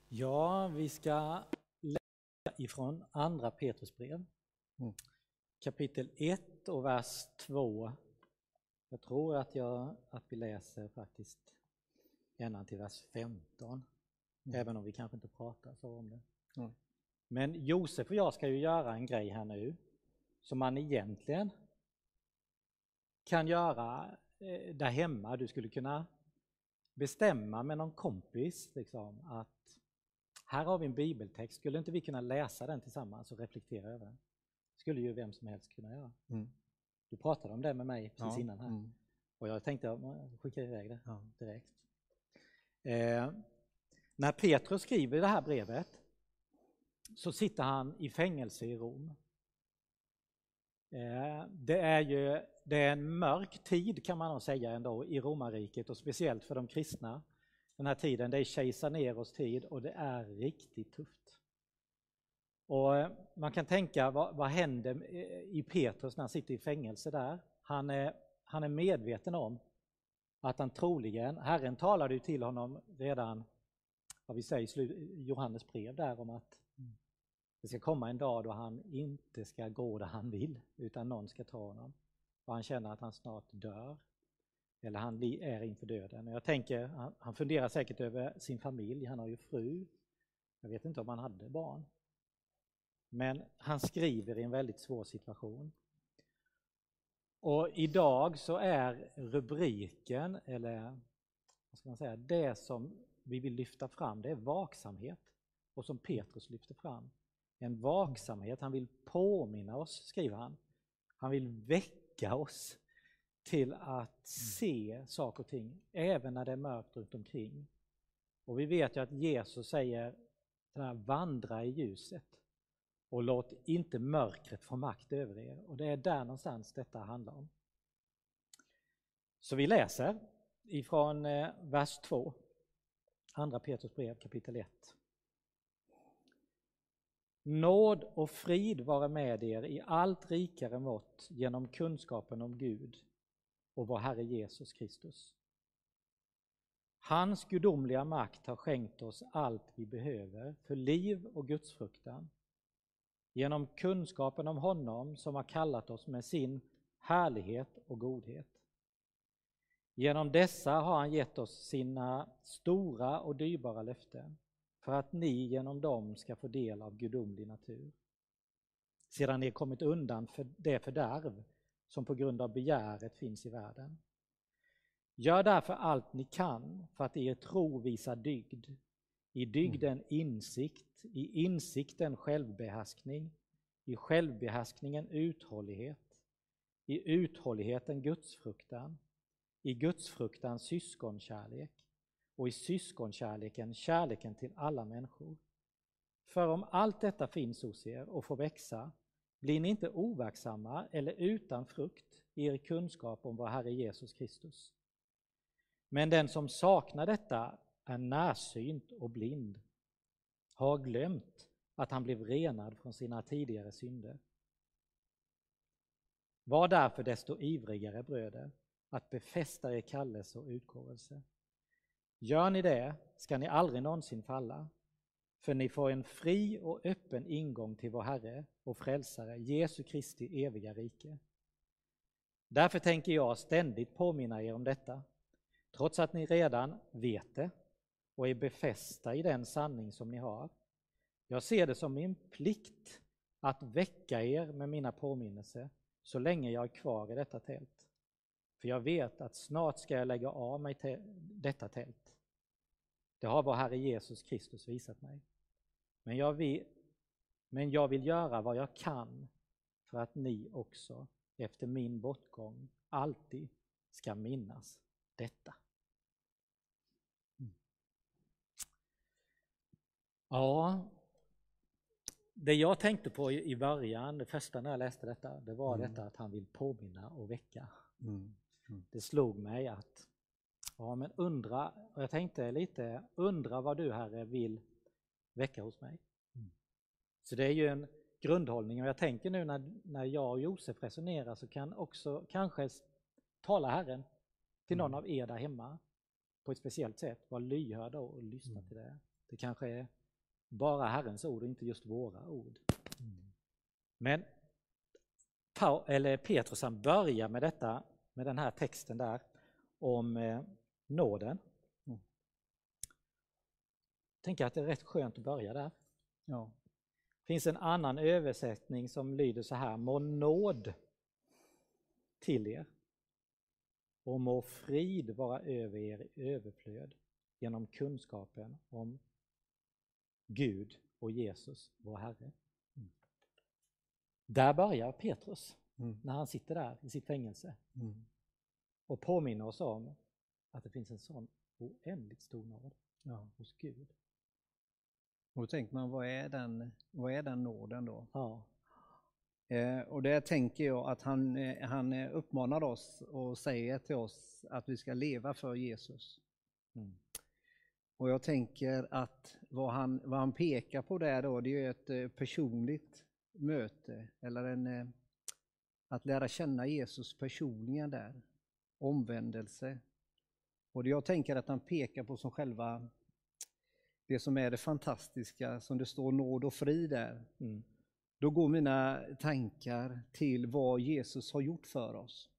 Ja, vi ska läsa ifrån andra Petrus brev. Kapitel 1 och vers 2. Jag tror att vi läser faktiskt ända till vers 15. Även om vi kanske inte pratar så om det. Men Josef och jag ska ju göra en grej här nu som man egentligen kan göra där hemma. Du skulle kunna bestämma med någon kompis liksom, att här har vi en bibeltext, skulle inte vi kunna läsa den tillsammans och reflektera över den? Skulle ju vem som helst kunna göra. Du pratade om det med mig precis innan här. Och jag tänkte att jag skickar iväg det direkt. När Petrus skriver det här brevet så sitter han i fängelse i Rom. Det är en mörk tid kan man nog säga ändå i romarriket och speciellt för de kristna. Den här tiden, det är kejsar Neros tid och det är riktigt tufft. Och man kan tänka vad händer i Petrus när han sitter i fängelse där. Han är medveten om att han troligen, Herren talade ju till honom redan, vad vi säger i Johannes brev där om att det ska komma en dag då han inte ska gå där han vill utan någon ska ta honom. Och han känner att han snart dör. Eller han är inför döden. Och jag tänker, han funderar säkert över sin familj. Han har ju fru. Jag vet inte om han hade barn. Men han skriver i en väldigt svår situation. Och idag så är rubriken, eller vad ska man säga, det som vi vill lyfta fram, det är vaksamhet. Och som Petrus lyfter fram. En vaksamhet, han vill påminna oss, skriver han. Han vill väcka oss till att se saker och ting, även när det är mörkt runt omkring. Och vi vet ju att Jesus säger, vandra i ljuset och låt inte mörkret få makt över er. Och det är där någonstans detta handlar om. Så vi läser ifrån vers 2, andra Petrus brev kapitel 1. Nåd och frid vara med er i allt rikare mått genom kunskapen om Gud och vår Herre Jesus Kristus. Hans gudomliga makt har skänkt oss allt vi behöver för liv och gudsfruktan. Genom kunskapen om honom som har kallat oss med sin härlighet och godhet. Genom dessa har han gett oss sina stora och dyrbara löften för att ni genom dem ska få del av gudomlig natur. Sedan ni kommit undan för det fördärv som på grund av begäret finns i världen. Gör därför allt ni kan för att er tro visa dygd. I dygden insikt, i insikten självbehärskning, i självbehärskningen uthållighet, i uthålligheten gudsfruktan, i gudsfruktan syskonkärlek och i syskonkärleken kärleken till alla människor. För om allt detta finns hos er och får växa, blir ni inte overksamma eller utan frukt i er kunskap om vår Herre Jesus Kristus. Men den som saknar detta är närsynt och blind, har glömt att han blev renad från sina tidigare synder. Var därför desto ivrigare, bröder, att befästa er kallelse och utkårelse. Gör ni det ska ni aldrig någonsin falla, för ni får en fri och öppen ingång till vår Herre och frälsare Jesu Kristi eviga rike. Därför tänker jag ständigt påminna er om detta, trots att ni redan vet det och är befästa i den sanning som ni har. Jag ser det som min plikt att väcka er med mina påminnelser så länge jag är kvar i detta tält. För jag vet att snart ska jag lägga av mig detta tält. Det har vår Herre Jesus Kristus visat mig. Men jag vill göra vad jag kan för att ni också efter min bortgång alltid ska minnas detta. Ja, det jag tänkte på i början, det första när jag läste detta, det var detta att han vill påminna och väcka. Det slog mig att, ja men undra, och jag tänkte lite, undra vad du Herre vill väcka hos mig. Så det är ju en grundhållning och jag tänker nu när jag och Josef resonerar så kan också kanske tala Herren till någon av er där hemma på ett speciellt sätt. Var lyhörda och lyssna till det. Det kanske är bara Herrens ord och inte just våra ord. Men Petrus han börjar med detta, med den här texten där om nåden. Jag tänker att det är rätt skönt att börja där. Ja. Det finns en annan översättning som lyder så här: må nåd till er och må frid vara över er i överflöd genom kunskapen om Gud och Jesus, vår Herre. Där börjar Petrus när han sitter där i sitt fängelse och påminner oss om att det finns en sån oändligt stor nåd hos Gud. Och då tänker man, vad är den nåden då? Ja. Och där tänker jag att han uppmanar oss och säger till oss att vi ska leva för Jesus. Och jag tänker att vad han pekar på där då, det är ett personligt möte, eller att lära känna Jesus personligen där, omvändelse. Och det jag tänker att han pekar på som själva det som är det fantastiska, som det står nåd och frid där. Då går mina tankar till vad Jesus har gjort för oss.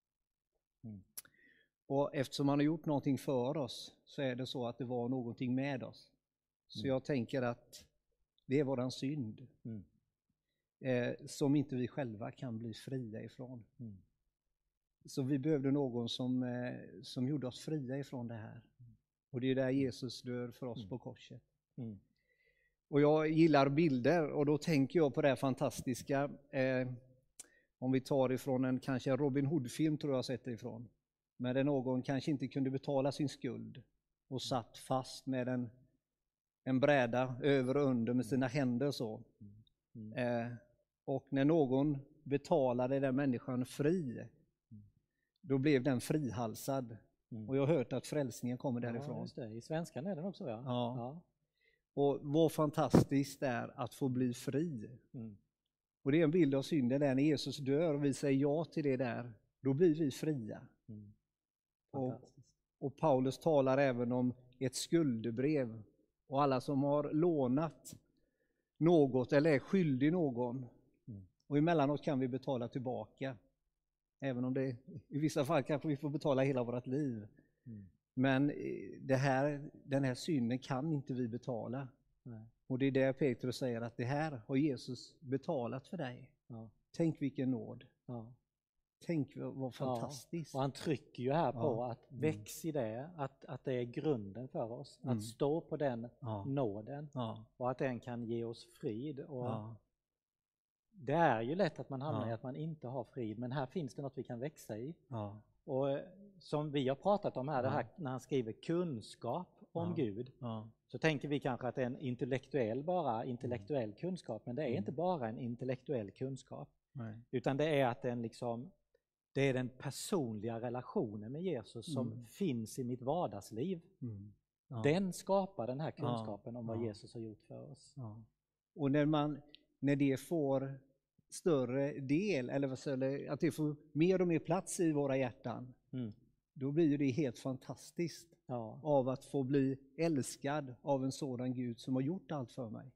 Och eftersom han har gjort någonting för oss så är det så att det var någonting med oss. Så jag tänker att det är våran synd som inte vi själva kan bli fria ifrån. Så vi behövde någon som gjorde oss fria ifrån det här. Och det är där Jesus dör för oss på korset. Och jag gillar bilder, och då tänker jag på det här fantastiska. Om vi tar ifrån en kanske Robin Hood-film, tror jag sett det ifrån. Men där någon kanske inte kunde betala sin skuld och satt fast med en bräda över och under med sina händer så. Och när någon betalade den människan fri, då blev den frihalsad. Och jag har hört att frälsningen kommer därifrån. Ja, just det. I svenskan är den också, ja. Ja. Och vad fantastiskt det är att få bli fri. Och det är en bild av synden där när Jesus dör och vi säger ja till det där, då blir vi fria. Och Paulus talar även om ett skuldebrev. Och alla som har lånat något eller är skyldig någon. Och emellanåt kan vi betala tillbaka. Även om det i vissa fall kanske vi får betala hela vårt liv. Men den här synden kan inte vi betala. Och det är där Petrus säger att det här har Jesus betalat för dig. Tänk vilken nåd. Tänk vad fantastiskt. Och han trycker ju här på att väx i det, att det är grunden för oss. Att stå på den nåden och att den kan ge oss frid. Och det är ju lätt att man hamnar i att man inte har frid, men här finns det något vi kan växa i. Och som vi har pratat om här, det här när han skriver kunskap om Gud, så tänker vi kanske att det är en intellektuell kunskap, men det är inte bara en intellektuell kunskap. Utan det är att det är den personliga relationen med Jesus som finns i mitt vardagsliv. Den skapar den här kunskapen om vad Jesus har gjort för oss. Och när det får större del, eller att det får mer och mer plats i våra hjärtan, då blir det helt fantastiskt av att få bli älskad av en sådan Gud som har gjort allt för mig.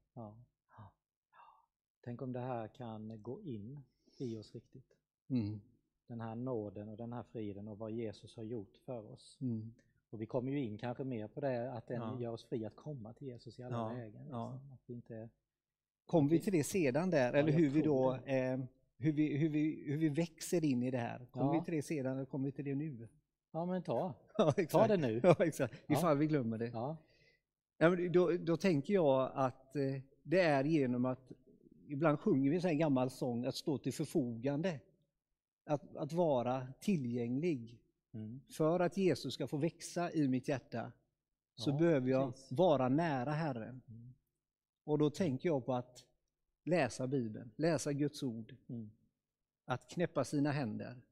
Tänk om det här kan gå in i oss riktigt. Den här nåden och den här friden och vad Jesus har gjort för oss. Och vi kommer ju in kanske mer på det, att den gör oss fri att komma till Jesus i alla lägen. Att vi inte... Kommer vi till det sedan där, eller hur vi då hur vi växer in i det här? Kommer vi till det sedan eller kommer vi till det nu? Ja, men ta det nu. Ja, exakt. Ifall vi glömmer det. Då tänker jag att det är genom att, ibland sjunger vi en gammal sång, att stå till förfogande. Att vara tillgänglig. För att Jesus ska få växa i mitt hjärta så behöver jag vara nära Herren. Och då tänker jag på att läsa Bibeln, läsa Guds ord. Att knäppa sina händer.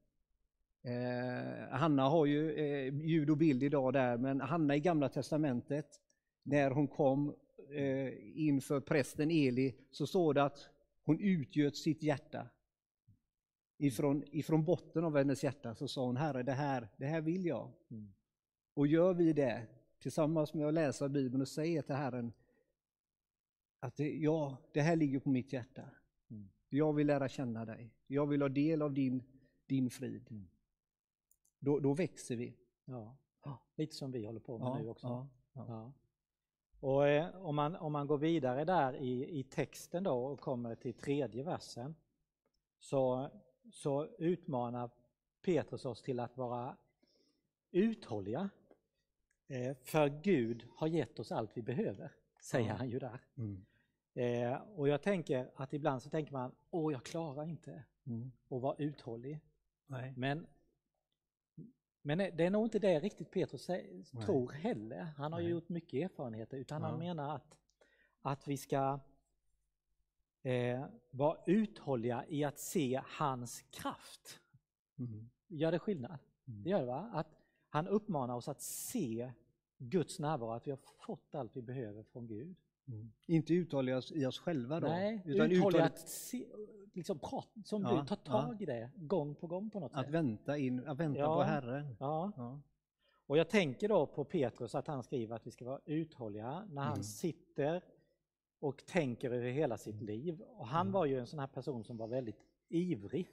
Hanna har ju ljud och bild idag där, men Hanna i Gamla testamentet, när hon kom inför prästen Eli, så står det att hon utgöt sitt hjärta. Ifrån botten av hennes hjärta så sa hon: Herre, det här vill jag. Och gör vi det tillsammans med att läsa Bibeln och säga till Herren: att det här ligger på mitt hjärta. Jag vill lära känna dig. Jag vill ha del av din frid. Då växer vi. Ja. Lite som vi håller på med nu också. Ja. Och om man går vidare där i texten då och kommer till 3:e versen, så utmanar Petrus oss till att vara uthålliga. För Gud har gett oss allt vi behöver, säger han ju där. Och jag tänker att ibland så tänker man, jag klarar inte att vara uthållig. Nej. Men det är nog inte det riktigt Petrus tror heller. Han har ju gjort mycket erfarenheter, utan han menar att vi ska vara uthålliga i att se hans kraft. Gör det skillnad? Det gör det, va? Att han uppmanar oss att se Guds närvaro, att vi har fått allt vi behöver från Gud. Inte uthålliga i oss själva då. Nej, utan uthålliga att se, liksom prata, som du tar tag i det gång på gång på något sätt. Att vänta på Herren. Ja. Och jag tänker då på Petrus, att han skriver att vi ska vara uthålliga när han sitter och tänker över hela sitt liv. Och han var ju en sån här person som var väldigt ivrig.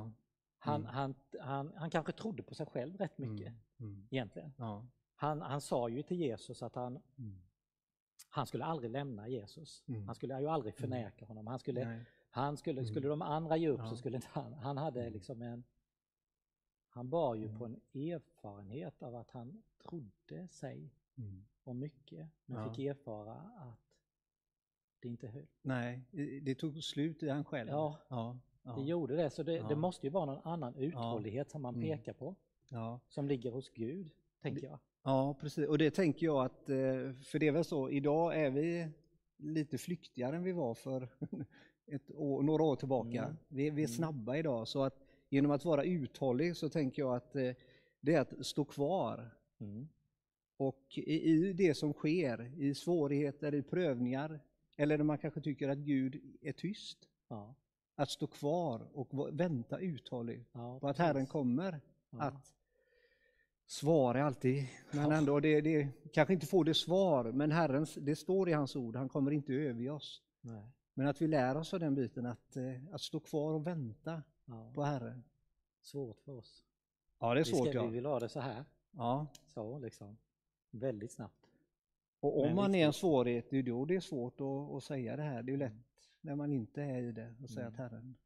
Han kanske trodde på sig själv rätt mycket egentligen. Han sa ju till Jesus att han skulle aldrig lämna Jesus. Han skulle ju aldrig förneka honom. Skulle de andra ge upp så skulle inte han. Han hade liksom han bar ju på en erfarenhet av att han trodde sig om mycket, men fick erfara att det inte höll. Nej, det tog slut i han själv. Det gjorde det. Så det måste ju vara någon annan uthållighet som man pekar på. Som ligger hos Gud, tänker jag. Ja, precis. Och det tänker jag att, för det är väl så, idag är vi lite flyktigare än vi var för några år tillbaka. Vi är snabba idag, så att genom att vara uthållig så tänker jag att det är att stå kvar. Och i det som sker, i svårigheter, i prövningar, eller när man kanske tycker att Gud är tyst, att stå kvar och vänta uthålligt på att Herren kommer att svara alltid. Men ändå, det kanske inte får det svar, men Herren, det står i hans ord, han kommer inte överge oss. Nej. Men att vi lär oss av den biten, att stå kvar och vänta på Herren. Svårt för oss. Ja, det är svårt. Vi vill ha det så här. Ja. Så liksom. Väldigt snabbt. Och om man är i en svårighet, det är då det är svårt att säga det här. Det är ju lätt när man inte är i det och säga att Herren.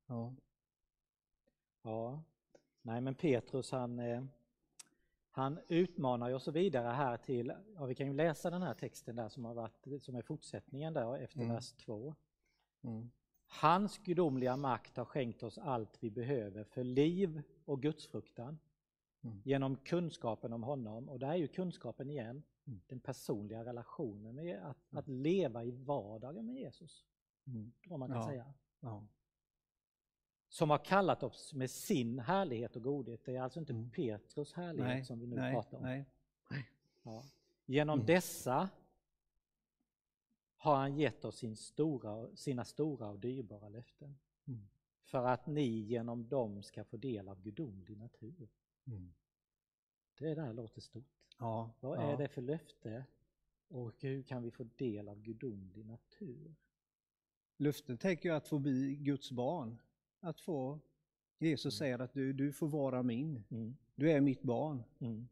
Ja. Nej, men Petrus han utmanar ju och så vidare här till, vi kan ju läsa den här texten där som är fortsättningen där efter vers 2. Hans gudomliga makt har skänkt oss allt vi behöver för liv och gudsfruktan genom kunskapen om honom. Och där är ju kunskapen igen, den personliga relationen med att leva i vardagen med Jesus. Vad man kan säga. Som har kallat oss med sin härlighet och godhet. Det är alltså inte Petrus härlighet som vi nu pratar om. Nej. Genom dessa har han gett oss sina stora och dyrbara löften. För att ni genom dem ska få del av gudomlig natur. Det där låter stort. Vad är det för löfte? Och hur kan vi få del av gudomlig natur? Löftet tänker jag att få bli Guds barn. Att få, Jesus säger att du får vara min. Du är mitt barn.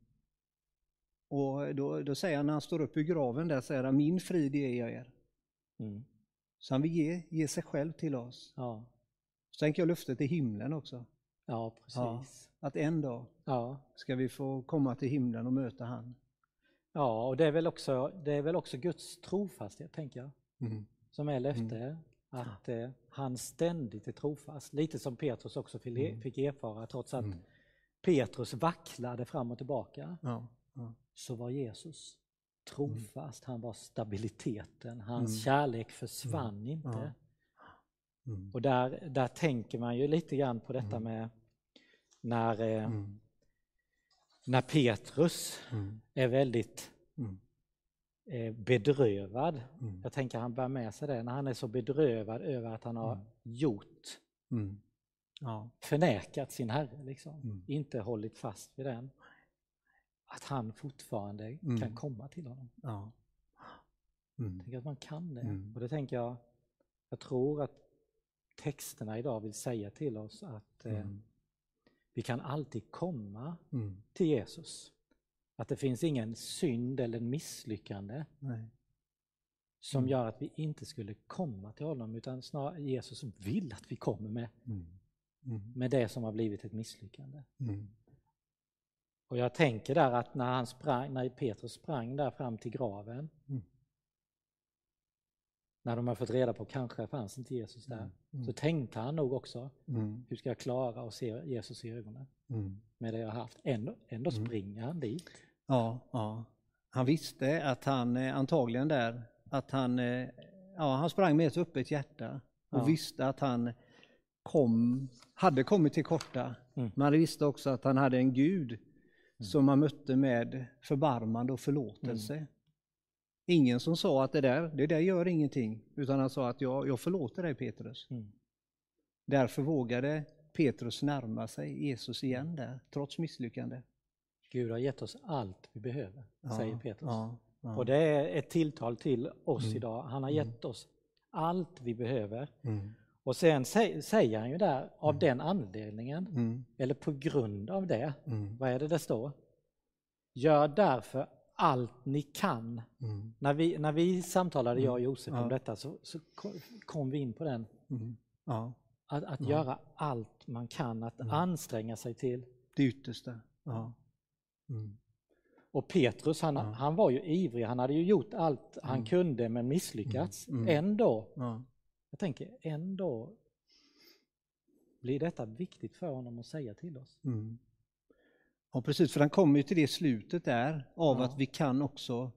Och då säger han, när han står upp i graven där, säger han, min frid ger jag er. Så han vill ge sig själv till oss. Så tänker jag löftet i himlen också. Ja, precis. Att en dag ska vi få komma till himlen och möta han. Ja, och det är väl också Guds trofasthet, tänker jag. Som är löfte. Att han ständigt är trofast. Lite som Petrus också fick erfara, trots att Petrus vacklade fram och tillbaka. Så var Jesus trofast. Han var stabiliteten. Hans kärlek försvann inte. Och där tänker man ju lite grann på detta med när Petrus är väldigt bedrövad. Jag tänker han bär med sig det. När han är så bedrövad över att han har förnekat sin Herre. Liksom. Inte hållit fast vid den. Att han fortfarande kan komma till honom. Jag tänker att man kan det. Och det tänker jag tror att texterna idag vill säga till oss att vi kan alltid komma till Jesus. Att det finns ingen synd eller misslyckande som gör att vi inte skulle komma till honom, utan snarare Jesus som vill att vi kommer med det som har blivit ett misslyckande. Och jag tänker där att när Petrus sprang där fram till graven, när de har fått reda på kanske fanns inte Jesus där, så tänkte han nog också, hur ska jag klara att se Jesus i ögonen med det jag har haft? Ändå springer han dit. Ja. Han visste att han antagligen där, att han sprang med ett öppet hjärta och visste att han hade kommit till korta. Men han visste också att han hade en Gud som han mötte med förbarmande och förlåtelse. Ingen som sa att det där gör ingenting, utan han sa att jag förlåter dig, Petrus. Därför vågade Petrus närma sig Jesus igen där, trots misslyckande. Gud har gett oss allt vi behöver, säger Petrus. Och det är ett tilltal till oss idag. Han har gett oss allt vi behöver. Och sen säger han ju där, av den anledningen, eller på grund av det, vad är det står? Gör därför allt ni kan. När vi samtalade, jag och Josef, om detta, så kom vi in på den. Att göra allt man kan, att anstränga sig till det yttersta. Och Petrus, han var ju ivrig, han hade ju gjort allt han kunde men misslyckats. Ändå, jag tänker, ändå blir detta viktigt för honom att säga till oss. Ja, precis, för han kommer ju till det slutet där av att vi kan också,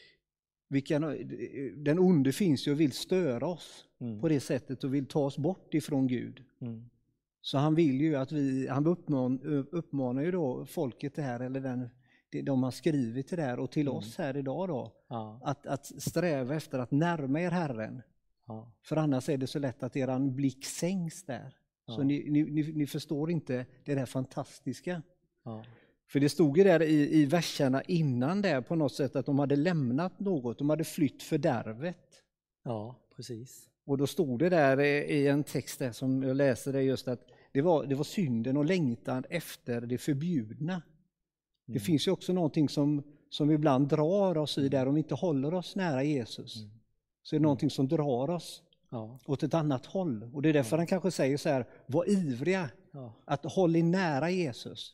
den onde finns ju och vill störa oss på det sättet och vill ta oss bort ifrån Gud. Så han vill ju att han uppmanar ju då folket det här, eller de har skrivit till det här och till oss här idag då, att sträva efter att närma er Herren. För annars är det så lätt att eran blick sänks där. Så ni förstår inte det där fantastiska. För det stod ju där i verserna innan där på något sätt att de hade lämnat något, de hade flytt fördärvet. Ja, precis. Och då stod det där i en text där som jag läser det just att det var synden och längtan efter det förbjudna. Det finns ju också någonting som ibland drar oss i där, om vi inte håller oss nära Jesus. Så är det någonting som drar oss åt ett annat håll. Och det är därför han kanske säger så här, var ivriga att hålla er nära Jesus.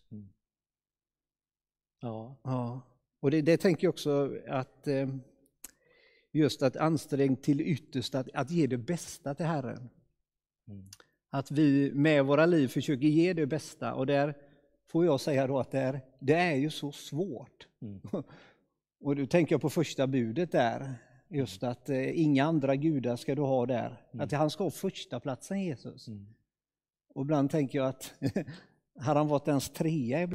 Och det tänker jag också att just att ansträng till ytterst att ge det bästa till Herren. Att vi med våra liv försöker ge det bästa, och där får jag säga då att det är ju så svårt. Och då tänker jag på första budet där, just att inga andra gudar ska du ha där. Att han ska ha första platsen, Jesus. Och ibland tänker jag att hade han varit ens trea